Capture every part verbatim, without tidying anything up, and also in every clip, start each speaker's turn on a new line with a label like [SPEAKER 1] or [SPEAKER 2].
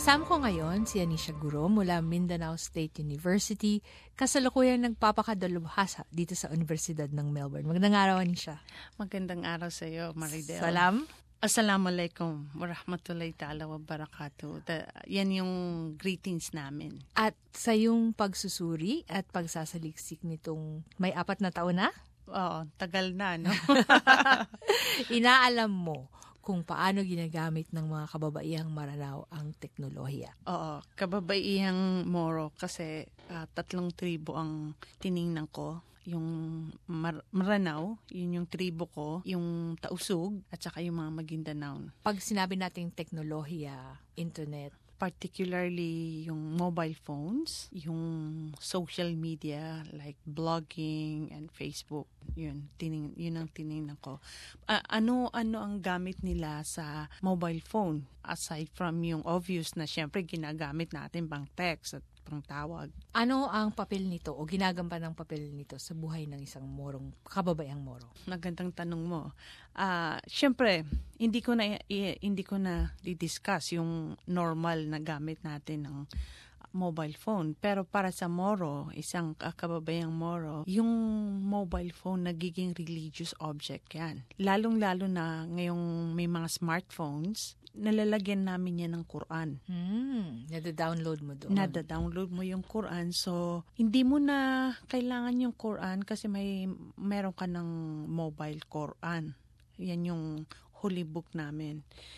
[SPEAKER 1] Kasama ko ngayon si Anisha Guro mula Mindanao State University, kasalukuyang nagpapakadalubhasa dito sa Universidad ng Melbourne. Magandang araw, Anisha.
[SPEAKER 2] Magandang araw sa iyo, Maridel.
[SPEAKER 1] Salam.
[SPEAKER 2] Assalamualaikum warahmatullahi ta'ala wabarakatuh. Da, yan yung greetings namin.
[SPEAKER 1] At sa yung pagsusuri at pagsasaliksik nitong may apat na taon na?
[SPEAKER 2] Oo, tagal na, no?
[SPEAKER 1] Inaalam mo kung paano ginagamit ng mga kababaihang Maranao ang teknolohiya.
[SPEAKER 2] Oo, kababaihang Moro kasi uh, tatlong tribo ang tiningnan ko. Yung Mar- Maranao, yun yung tribo ko, yung Tausug, at saka yung mga Maguindanao.
[SPEAKER 1] Pag sinabi nating teknolohiya, internet,
[SPEAKER 2] particularly yung mobile phones, yung social media like blogging and Facebook, yun, tining, yun ang tinignan ko. Uh, ano, ano ang gamit nila sa mobile phone? Aside from yung obvious na syempre ginagamit natin pang text at pang tawag.
[SPEAKER 1] Ano ang papel nito o ginagampan ng papel nito sa buhay ng isang morong, kababayang Moro?
[SPEAKER 2] Magandang tanong mo. Uh, syempre, hindi ko na i, hindi ko na di-discuss yung normal na gamit natin ng mobile phone. Pero para sa Moro, isang kababayang Moro, yung mobile phone nagiging religious object yan. Lalong-lalo na ngayong may mga smartphones, nalalagyan namin yan ng Quran.
[SPEAKER 1] Hmm, nada-download mo doon.
[SPEAKER 2] Nada-download mo yung Quran. So, hindi mo na kailangan yung Quran kasi may meron ka ng mobile Quran. Yan yung holy book namin.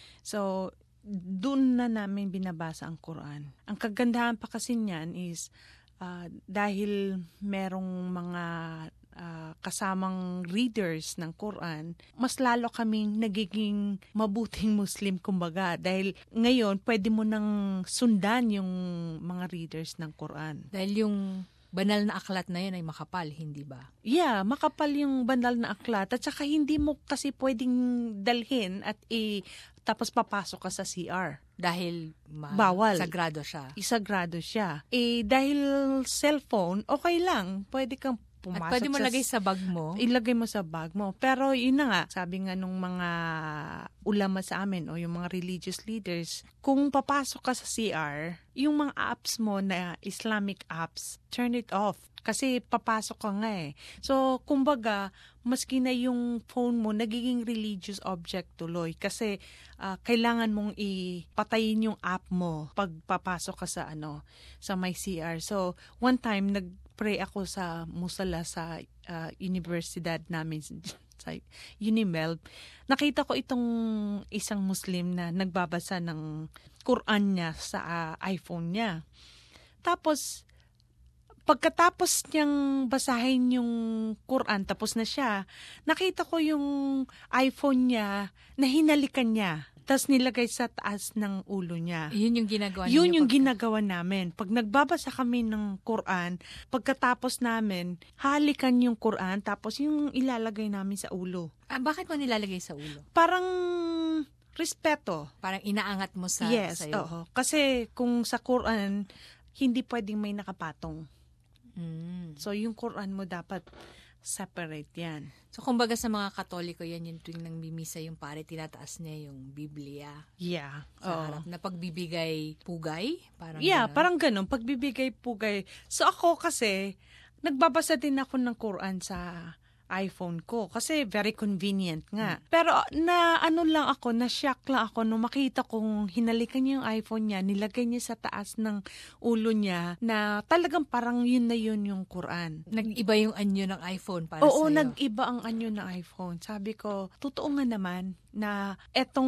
[SPEAKER 2] So, doon na namin binabasa ang Quran. Ang kagandahan pa kasi niyan is uh, dahil merong mga uh, kasamang readers ng Quran, mas lalo kaming nagiging mabuting Muslim kumbaga. Dahil ngayon, pwede mo nang sundan yung mga readers ng Quran.
[SPEAKER 1] Dahil yung banal na aklat na yun ay makapal, hindi ba?
[SPEAKER 2] Yeah, makapal yung banal na aklat. At saka hindi mo kasi pwedeng dalhin at i- tapos papasok ka sa C R.
[SPEAKER 1] Dahil ma-
[SPEAKER 2] bawal.
[SPEAKER 1] Sagrado siya.
[SPEAKER 2] Isagrado siya. Eh, dahil cellphone, okay lang. Pwede kang pumasok.
[SPEAKER 1] At pwede mo
[SPEAKER 2] sa,
[SPEAKER 1] lagay sa bag mo.
[SPEAKER 2] Ilagay mo sa bag mo. Pero yun na nga, sabi nga nung mga ulama sa amin o yung mga religious leaders, kung papasok ka sa C R, yung mga apps mo na Islamic apps, turn it off. Kasi papasok ka nga eh. So, kumbaga, maski na yung phone mo, nagiging religious object tuloy. Kasi uh, kailangan mong ipatayin yung app mo pag papasok ka sa ano, sa my C R. So, one time, nag-pray ako sa musala sa uh, universidad namin sa Unimel. Nakita ko itong isang Muslim na nagbabasa ng Quran niya sa uh, iPhone niya. Tapos, pagkatapos niyang basahin yung Quran, tapos na siya, nakita ko yung iPhone niya na hinalikan niya. Tapos nilagay sa taas ng ulo niya.
[SPEAKER 1] Yun yung ginagawa
[SPEAKER 2] Yun yung
[SPEAKER 1] pagka-
[SPEAKER 2] ginagawa namin. Pag nagbabasa kami ng Quran, pagkatapos namin, halikan yung Quran, tapos yung ilalagay namin sa ulo.
[SPEAKER 1] Ah, bakit mo nilalagay sa ulo?
[SPEAKER 2] Parang respeto.
[SPEAKER 1] Parang inaangat mo sa
[SPEAKER 2] Yes,
[SPEAKER 1] sa'yo.
[SPEAKER 2] oo. Kasi kung sa Quran, hindi pwedeng may nakapatong.
[SPEAKER 1] Mm.
[SPEAKER 2] So, yung Quran mo dapat separate yan.
[SPEAKER 1] So, kumbaga sa mga Katoliko, yan yung tuwing nang mimisa yung pare, tinataas niya yung Biblia.
[SPEAKER 2] Yeah.
[SPEAKER 1] Sa
[SPEAKER 2] Oo.
[SPEAKER 1] harap na pagbibigay pugay. Parang
[SPEAKER 2] Yeah,
[SPEAKER 1] ganon.
[SPEAKER 2] parang ganun. Pagbibigay pugay. So, ako kasi, nagbabasa din ako ng Quran sa iPhone ko kasi very convenient nga. Hmm. Pero na ano lang ako, na-shock lang ako nung makita kong hinalikan niya yung iPhone niya, nilagay niya sa taas ng ulo niya na talagang parang yun na yun yung Quran.
[SPEAKER 1] Nag-iba yung anyo ng iPhone para
[SPEAKER 2] Oo,
[SPEAKER 1] sa'yo.
[SPEAKER 2] nag-iba ang anyo ng iPhone. Sabi ko, totoo nga naman na etong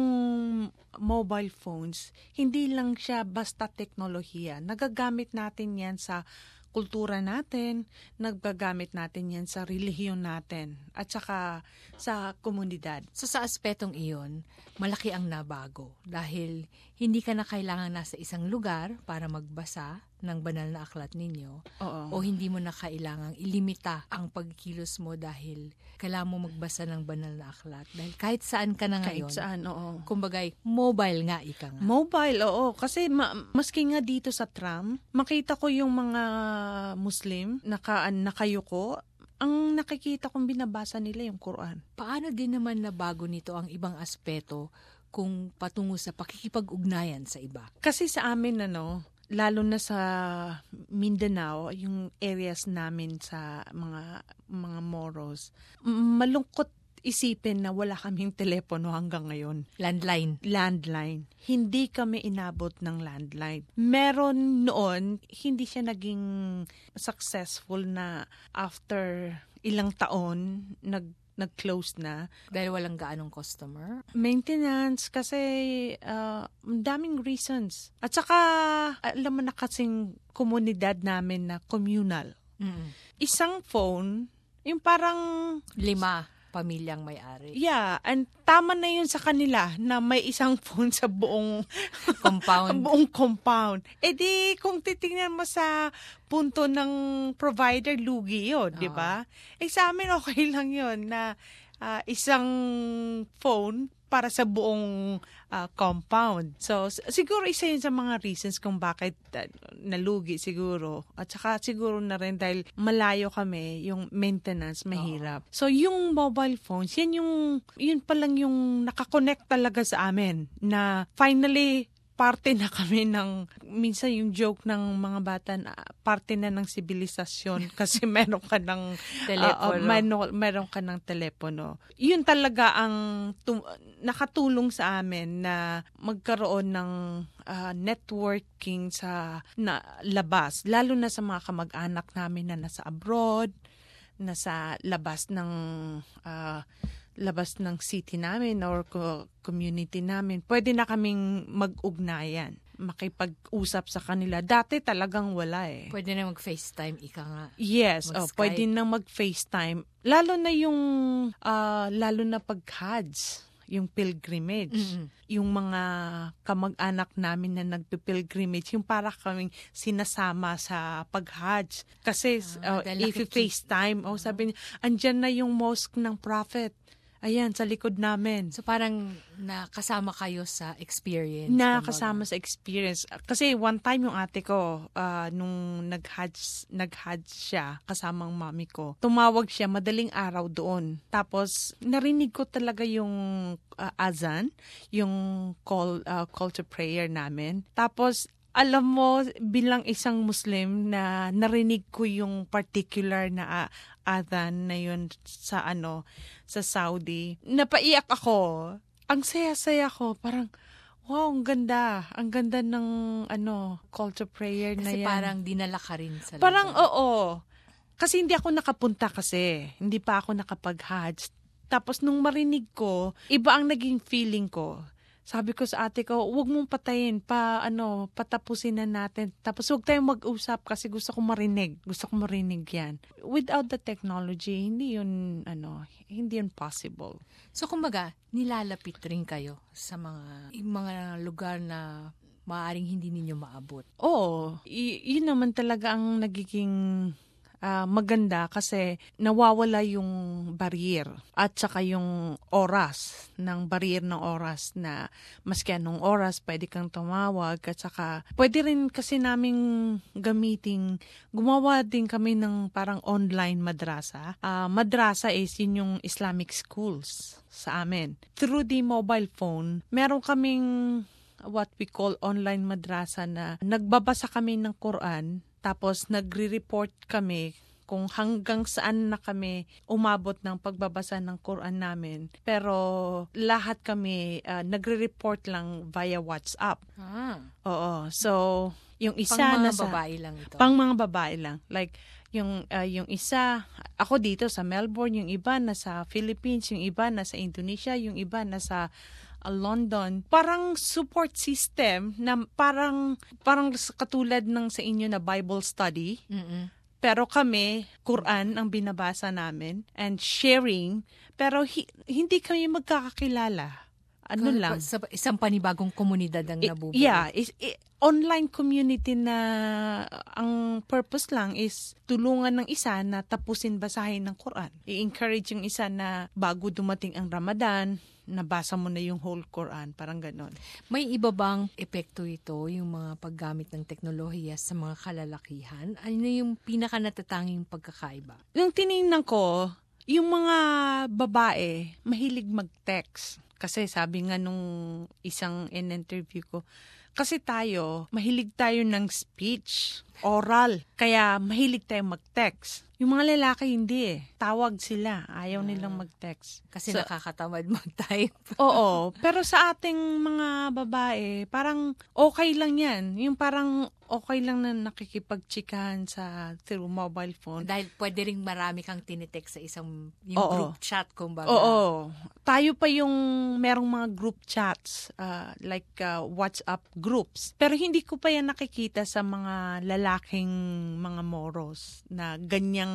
[SPEAKER 2] mobile phones, hindi lang siya basta teknolohiya. Nagagamit natin yan sa kultura natin, naggagamit natin yan sa relihiyon natin at saka sa komunidad.
[SPEAKER 1] So sa aspetong iyon, malaki ang nabago dahil hindi ka na kailangan nasa isang lugar para magbasa ng banal na aklat ninyo.
[SPEAKER 2] Oo.
[SPEAKER 1] O hindi mo na kailangang ilimita ang pagkilos mo dahil kailangan mo magbasa ng banal na aklat. Dahil kahit saan ka na ngayon.
[SPEAKER 2] Kahit saan, oo.
[SPEAKER 1] Kumbagay, mobile nga ika nga.
[SPEAKER 2] Mobile, oo. Kasi ma- maski nga dito sa tram, makita ko yung mga Muslim naka, nakayuko. Ang nakikita kong binabasa nila yung Quran.
[SPEAKER 1] Paano din naman nabago nito ang ibang aspeto kung patungo sa pakikipag-ugnayan sa iba?
[SPEAKER 2] Kasi sa amin, ano, lalo na sa Mindanao, yung areas namin sa mga mga Moros, m- malungkot isipin na wala kaming telepono hanggang ngayon.
[SPEAKER 1] Landline.
[SPEAKER 2] Landline. Hindi kami inabot ng landline. Meron noon, hindi siya naging successful na after ilang taon, nag nag-close na.
[SPEAKER 1] Dahil walang gaanong customer?
[SPEAKER 2] Maintenance, kasi uh, daming reasons. At saka, alam mo na kasing komunidad namin na communal.
[SPEAKER 1] Mm-mm.
[SPEAKER 2] Isang phone, yung parang
[SPEAKER 1] Lima pamilyang may-ari.
[SPEAKER 2] yeah, and tama na yun sa kanila na may isang phone sa buong
[SPEAKER 1] Compound.
[SPEAKER 2] buong compound. E di, kung titingnan mo sa punto ng provider, lugi yun, di ba? Eh sa amin, okay lang yun na uh, isang phone para sa buong uh, compound. So, s- siguro isa yun sa mga reasons kung bakit uh, nalugi siguro. At saka siguro na rin dahil malayo kami, yung maintenance mahirap. Oo. So, yung mobile phones, yan yung, yun pa lang yung nakakonect talaga sa amin na finally, parte na kami ng, minsan yung joke ng mga bata na parte na ng sibilisasyon kasi meron ka ng
[SPEAKER 1] Telepono.
[SPEAKER 2] Uh, uh, meron, meron ka ng telepono. Yun talaga ang tum- nakatulong sa amin na magkaroon ng uh, networking sa na, labas. Lalo na sa mga kamag-anak namin na nasa abroad, nasa labas ng uh, labas ng city namin or co- community namin, pwede na kaming mag-ugnayan, makipag-usap sa kanila. Dati talagang wala eh.
[SPEAKER 1] Pwede na mag-FaceTime, ika nga.
[SPEAKER 2] Yes, oh,
[SPEAKER 1] Mag-Skype.
[SPEAKER 2] pwede na mag-FaceTime. Lalo na yung, uh, lalo na pag-Hajj, yung pilgrimage.
[SPEAKER 1] Mm-mm.
[SPEAKER 2] Yung mga kamag-anak namin na nagpipilgrimage, yung para kaming sinasama sa pag-Hajj. Kasi
[SPEAKER 1] Ah,
[SPEAKER 2] uh,
[SPEAKER 1] dahil
[SPEAKER 2] if you
[SPEAKER 1] nakiki-
[SPEAKER 2] FaceTime, oh, sabi niya, andyan na yung mosque ng Prophet. Ayan, sa likod namin.
[SPEAKER 1] So parang nakasama kayo sa experience.
[SPEAKER 2] Na
[SPEAKER 1] kumbaga.
[SPEAKER 2] kasama sa experience. Kasi one time yung ate ko, ah, nung nag-Hajj, nag-Hajj siya, kasamang mami ko, tumawag siya madaling araw doon. Tapos, narinig ko talaga yung ah, azan, yung call, ah, call to prayer namin. Tapos, alam mo, bilang isang Muslim na narinig ko yung particular na uh, adhan na yun sa ano, sa Saudi, napaiyak ako. Ang saya-saya ko, parang, wow, ang ganda. Ang ganda ng ano, call to prayer na
[SPEAKER 1] Kasi
[SPEAKER 2] yan.
[SPEAKER 1] parang dinala ka rin sa
[SPEAKER 2] Parang,
[SPEAKER 1] lugar.
[SPEAKER 2] oo. Kasi hindi ako nakapunta kasi. Hindi pa ako nakapag-Hajj. Tapos nung marinig ko, iba ang naging feeling ko. Sabi ko sa ate ko, huwag mong patayin, pa, ano, patapusin na natin. Tapos huwag tayong mag-usap kasi gusto ko marinig. Gusto ko marinig yan. Without the technology, hindi yun, ano, hindi yun possible.
[SPEAKER 1] So kumbaga, nilalapit rin kayo sa mga yung mga lugar na maaaring hindi ninyo maabot.
[SPEAKER 2] Oo, y- yun naman talaga ang nagiging ah, maganda kasi nawawala yung barrier at saka yung oras, ng barrier ng oras na maski anong oras pwede kang tumawag at saka pwede rin kasi naming gamiting, gumawa din kami ng parang online madrasa. Ah, madrasa is yun yung Islamic schools sa amin. Through the mobile phone, meron kaming what we call online madrasa na nagbabasa kami ng Quran. Tapos nagre-report kami kung hanggang saan na kami umabot ng pagbabasa ng Quran namin. Pero lahat kami uh, nagre-report lang via WhatsApp.
[SPEAKER 1] Ah,
[SPEAKER 2] Oo. So, yung isa
[SPEAKER 1] pang mga
[SPEAKER 2] nasa
[SPEAKER 1] babae lang ito.
[SPEAKER 2] pang mga babae lang. Like yung uh, yung isa ako dito sa Melbourne, yung iba nasa Philippines, yung iba nasa Indonesia, yung iba nasa uh, London. Parang support system na parang parang katulad ng sa inyo na Bible study.
[SPEAKER 1] Mm-mm.
[SPEAKER 2] Pero kami, Quran ang binabasa namin and sharing, pero hi- hindi kami magkakakilala. Ano
[SPEAKER 1] Ka-
[SPEAKER 2] lang?
[SPEAKER 1] Sa isang panibagong komunidad ang
[SPEAKER 2] I-
[SPEAKER 1] nabubuo.
[SPEAKER 2] yeah, is i- online community na ang purpose lang is tulungan ng isa na tapusin basahin ng Quran. I-encourage yung isa na bago dumating ang Ramadan, nabasa mo na yung whole Quran, parang ganon.
[SPEAKER 1] May iba bang epekto ito, yung mga paggamit ng teknolohiya sa mga kalalakihan? Ano yung pinaka natatanging pagkakaiba?
[SPEAKER 2] Nung tinignan ko, Yung mga babae, mahilig mag-text. Kasi sabi nga nung isang in-interview ko, kasi tayo, mahilig tayo ng speech, oral. Kaya mahilig tayo mag-text. Yung mga lalaki hindi eh. Tawag sila. Ayaw nilang mag-text.
[SPEAKER 1] Kasi
[SPEAKER 2] So,
[SPEAKER 1] nakakatamad mag-type.
[SPEAKER 2] oo. Pero sa ating mga babae, parang okay lang yan. Yung parang okay lang na nakikipagchikahan sa through mobile phone.
[SPEAKER 1] Dahil pwede ring marami kang tinitext sa isang yung
[SPEAKER 2] Oo.
[SPEAKER 1] group chat, kumbaga.
[SPEAKER 2] Oo. Tayo pa yung merong mga group chats, uh, like uh, WhatsApp groups. Pero hindi ko pa yan nakikita sa mga lalaking mga moros na ganyang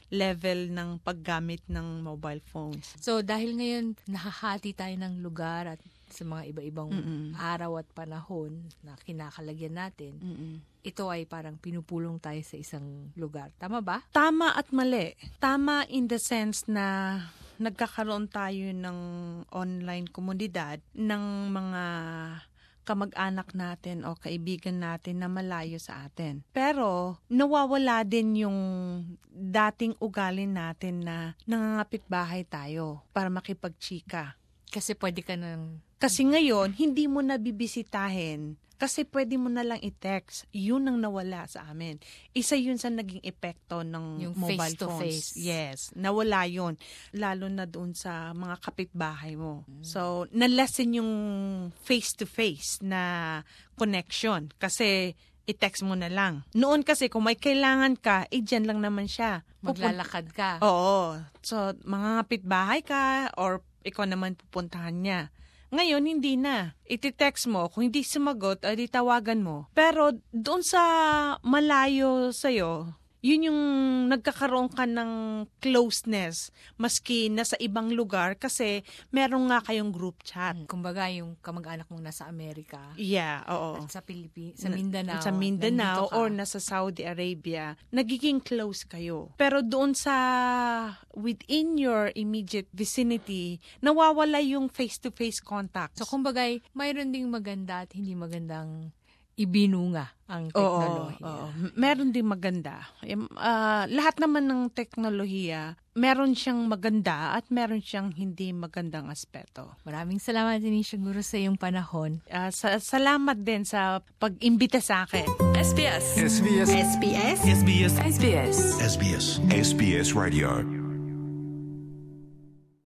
[SPEAKER 2] level ng paggamit ng mobile phones.
[SPEAKER 1] So, dahil ngayon, nahahati tayo ng lugar at sa mga iba-ibang
[SPEAKER 2] Mm-mm.
[SPEAKER 1] araw at panahon na kinakalagyan natin,
[SPEAKER 2] Mm-mm.
[SPEAKER 1] ito ay parang pinupulong tayo sa isang lugar. Tama ba?
[SPEAKER 2] Tama at mali. Tama in the sense na nagkakaroon tayo ng online komunidad ng mga kamag-anak natin o kaibigan natin na malayo sa atin. Pero nawawala din yung dating ugali natin na nangangapit bahay tayo para makipagchika.
[SPEAKER 1] Kasi pwede ka nang...
[SPEAKER 2] Kasi ngayon, hindi mo na bibisitahin. Kasi pwede mo na lang i-text. Yun ang nawala sa amin. Isa yun sa naging epekto ng
[SPEAKER 1] Yung
[SPEAKER 2] mobile
[SPEAKER 1] face-to-face.
[SPEAKER 2] phones. Yes, nawala yun. Lalo na doon sa mga kapitbahay mo. Mm. So, nalesen yung face-to-face na connection. Kasi i-text mo na lang. Noon kasi kung may kailangan ka, eh dyan lang naman siya.
[SPEAKER 1] Maglalakad ka.
[SPEAKER 2] Oo. So, mga kapitbahay ka or ikaw naman pupuntahan niya. Ngayon, hindi na. Iti-text mo. Kung hindi sumagot, ay di tawagan mo. Pero doon sa malayo sa'yo, yun yung nagkakaroon ka ng closeness maski nasa ibang lugar kasi meron nga kayong group chat.
[SPEAKER 1] Hmm. Kumbaga, yung kamag-anak mong nasa Amerika.
[SPEAKER 2] Yeah, oo.
[SPEAKER 1] At sa Pilipinas, sa Mindanao.
[SPEAKER 2] Sa Mindanao or nasa Saudi Arabia, nagiging close kayo. Pero doon sa within your immediate vicinity, nawawala yung face-to-face contact.
[SPEAKER 1] So, kumbaga, mayroon ding maganda at hindi magandang ibinunga ang teknolohiya.
[SPEAKER 2] Oo, oo. Meron din maganda. Uh, lahat naman ng teknolohiya, meron siyang maganda at meron siyang hindi magandang aspeto.
[SPEAKER 1] Maraming salamat din siguro sa iyong panahon.
[SPEAKER 2] Uh, sa, salamat din sa pag-imbita sa akin.
[SPEAKER 3] S B S.
[SPEAKER 4] S B S.
[SPEAKER 3] S B S.
[SPEAKER 4] S B S.
[SPEAKER 3] S B S.
[SPEAKER 4] S B S. S B S Radio.